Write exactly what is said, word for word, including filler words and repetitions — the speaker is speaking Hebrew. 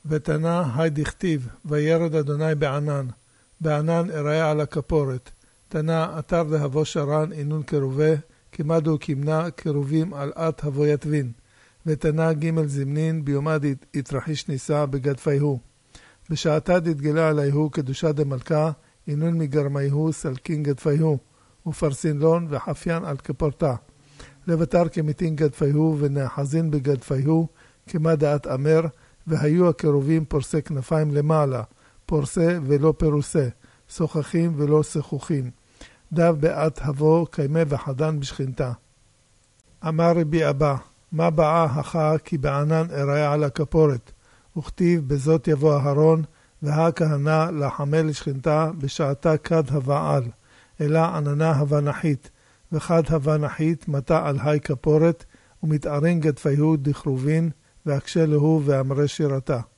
ותנה היי דכתיב, וירד אדוני בענן, בענן אראה על הכפורת. תנה אתר להבו שרן אינון קרובה, כמדו כמנה קרובים על עת הבו יתבין. ותנה ג' זמנין ביומד התרחיש ניסה בגדפיהו. בשעתה דתגלה עליהו קדושה דמלכה, אינון מגרמיהו סלקין גדפיהו, ופרסינלון וחפיין על כפורתה. לבטר כמתין גדפיהו ונאחזין בגדפיהו, כמה דעת אמר, והיו הקרובים פורסי כנפיים למעלה, פורסי ולא פרוסי, שוחחים ולא שחוחים. דב בעת הבו קיימה וחדן בשכינתה. אמר רבי אבא, מה באה הכה כי בענן אראה על הכפורת, וכתיב בזאת יבוא אהרון, והכהנה לחמל לשכינתה בשעתה כד הבעל, אלא עננה הווה נחית, וכד הווה נחית מטה על היי כפורת, ומתארין גדפיהו דכרובין, והקשה להו ואמרי שירתה.